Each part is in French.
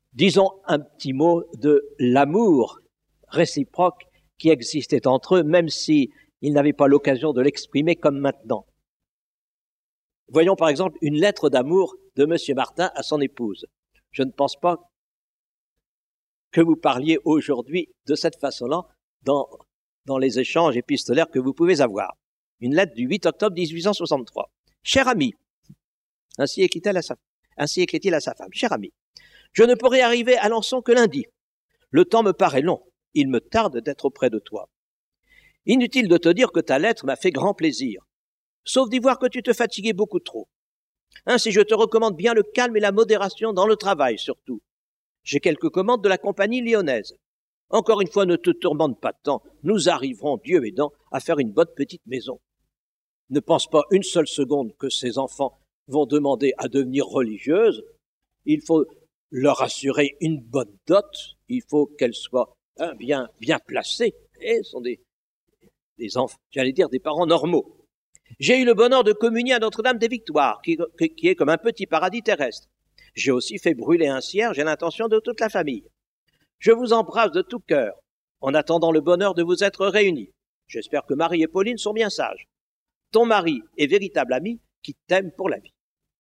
Disons un petit mot de l'amour réciproque qui existait entre eux, même s'ils n'avaient pas l'occasion de l'exprimer comme maintenant. Voyons par exemple une lettre d'amour de M. Martin à son épouse. Je ne pense pas que vous parliez aujourd'hui de cette façon-là dans les échanges épistolaires que vous pouvez avoir. Une lettre du 8 octobre 1863. Cher ami, ainsi écrit-il à sa femme, cher ami, je ne pourrai arriver à Alençon que lundi. Le temps me paraît long. Il me tarde d'être auprès de toi. Inutile de te dire que ta lettre m'a fait grand plaisir, sauf d'y voir que tu te fatiguais beaucoup trop. Ainsi, je te recommande bien le calme et la modération dans le travail, surtout. J'ai quelques commandes de la compagnie lyonnaise. Encore une fois, ne te tourmente pas tant. Nous arriverons, Dieu aidant, à faire une bonne petite maison. Ne pense pas une seule seconde que ces enfants vont demander à devenir religieuses. Il faut leur assurer une bonne dot. Il faut qu'elles soient bien placées. Et sont des enfants, j'allais dire des parents normaux. J'ai eu le bonheur de communier à Notre-Dame des Victoires, qui est comme un petit paradis terrestre. J'ai aussi fait brûler un cierge et l'intention de toute la famille. Je vous embrasse de tout cœur, en attendant le bonheur de vous être réunis. J'espère que Marie et Pauline sont bien sages. Ton mari est véritable ami qui t'aime pour la vie.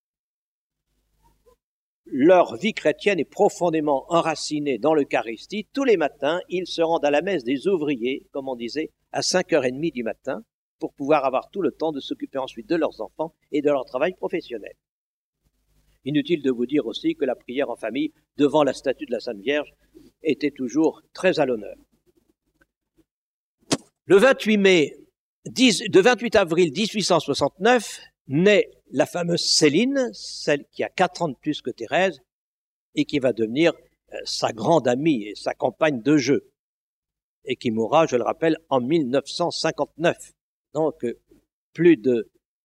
Leur vie chrétienne est profondément enracinée dans l'Eucharistie. Tous les matins, ils se rendent à la messe des ouvriers, comme on disait, à 5h30 du matin, pour pouvoir avoir tout le temps de s'occuper ensuite de leurs enfants et de leur travail professionnel. Inutile de vous dire aussi que la prière en famille devant la statue de la Sainte Vierge était toujours très à l'honneur. Le 28 avril 1869, naît la fameuse Céline, celle qui a 4 ans de plus que Thérèse, et qui va devenir sa grande amie et sa compagne de jeu, et qui mourra, je le rappelle, en 1959. Donc, plus de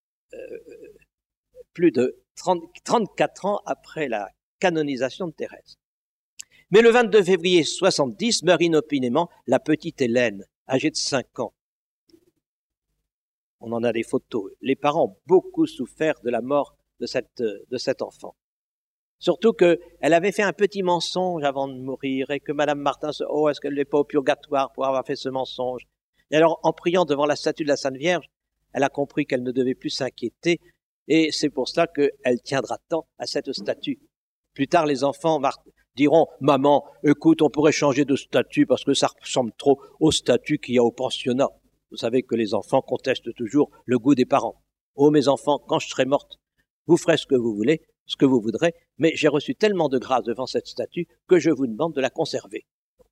34 ans après la canonisation de Thérèse. Mais le 22 février 70 meurt inopinément la petite Hélène, âgée de 5 ans. On en a des photos. Les parents ont beaucoup souffert de la mort de cet enfant. Surtout qu'elle avait fait un petit mensonge avant de mourir et que Madame Martin est-ce qu'elle n'est pas au purgatoire pour avoir fait ce mensonge? Et alors, en priant devant la statue de la Sainte Vierge, elle a compris qu'elle ne devait plus s'inquiéter et c'est pour cela qu'elle tiendra tant à cette statue. Plus tard, les enfants diront « Maman, écoute, on pourrait changer de statue parce que ça ressemble trop aux statues qu'il y a au pensionnat. » Vous savez que les enfants contestent toujours le goût des parents. « Oh, mes enfants, quand je serai morte, vous ferez ce que vous voulez, ce que vous voudrez, mais j'ai reçu tellement de grâce devant cette statue que je vous demande de la conserver. »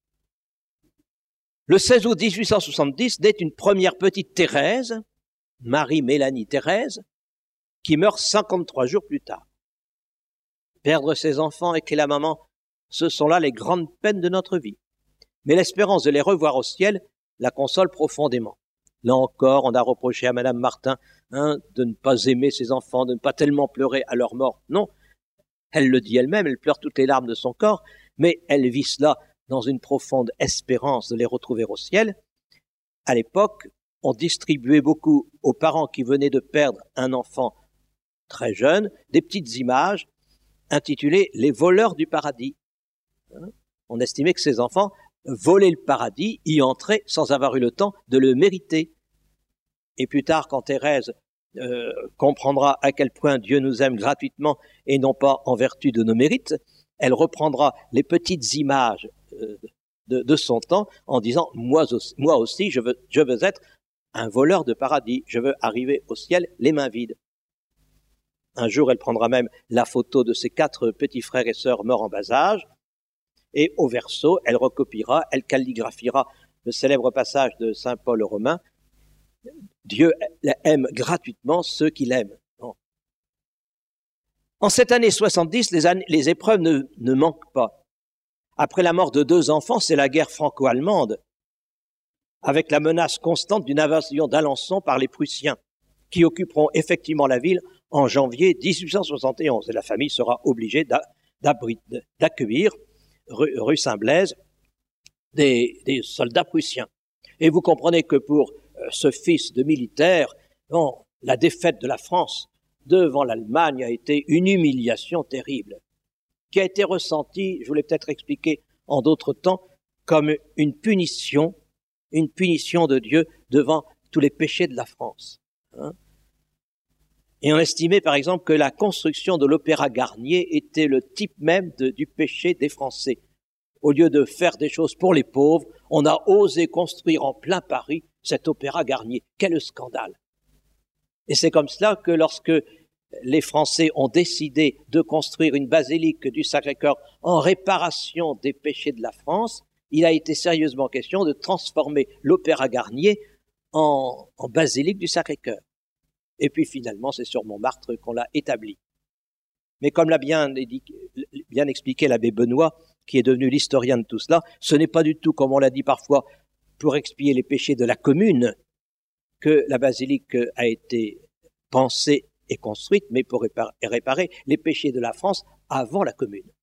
Le 16 août 1870 naît une première petite Thérèse, Marie-Mélanie Thérèse, qui meurt 53 jours plus tard. Perdre ses enfants, écrit la maman, ce sont là les grandes peines de notre vie. Mais l'espérance de les revoir au ciel la console profondément. Là encore, on a reproché à Madame Martin de ne pas aimer ses enfants, de ne pas tellement pleurer à leur mort. Non, elle le dit elle-même, elle pleure toutes les larmes de son corps, mais elle vit cela dans une profonde espérance de les retrouver au ciel. À l'époque, on distribuait beaucoup aux parents qui venaient de perdre un enfant très jeune des petites images intitulées « Les voleurs du paradis ». On estimait que ces enfants volaient le paradis, y entraient sans avoir eu le temps de le mériter. Et plus tard, quand Thérèse comprendra à quel point Dieu nous aime gratuitement et non pas en vertu de nos mérites, elle reprendra les petites images de son temps en disant « Moi aussi, je veux être un voleur de paradis, je veux arriver au ciel les mains vides. » Un jour, elle prendra même la photo de ses 4 petits frères et sœurs morts en bas âge, et au verso, elle recopiera, elle calligraphiera le célèbre passage de saint Paul Romain, « Dieu aime gratuitement ceux qu'il aime. » En cette année 70, les épreuves ne manquent pas. Après la mort de 2 enfants, c'est la guerre franco-allemande, avec la menace constante d'une invasion d'Alençon par les Prussiens, qui occuperont effectivement la ville en janvier 1871. Et la famille sera obligée d'accueillir, rue Saint-Blaise, des soldats prussiens. Et vous comprenez que pour ce fils de militaire, la défaite de la France devant l'Allemagne a été une humiliation terrible. qui a été ressenti, je vous l'ai peut-être expliqué en d'autres temps, comme une punition de Dieu devant tous les péchés de la France. Et on estimait par exemple que la construction de l'Opéra Garnier était le type même du péché des Français. Au lieu de faire des choses pour les pauvres, on a osé construire en plein Paris cet Opéra Garnier. Quel scandale! Et c'est comme cela que lorsque les Français ont décidé de construire une basilique du Sacré-Cœur en réparation des péchés de la France, il a été sérieusement question de transformer l'Opéra Garnier en basilique du Sacré-Cœur. Et puis finalement, c'est sur Montmartre qu'on l'a établi. Mais comme l'a bien expliqué l'abbé Benoît, qui est devenu l'historien de tout cela, ce n'est pas du tout, comme on l'a dit parfois, pour expier les péchés de la commune que la basilique a été pensée et construite, mais pour réparer les péchés de la France avant la commune.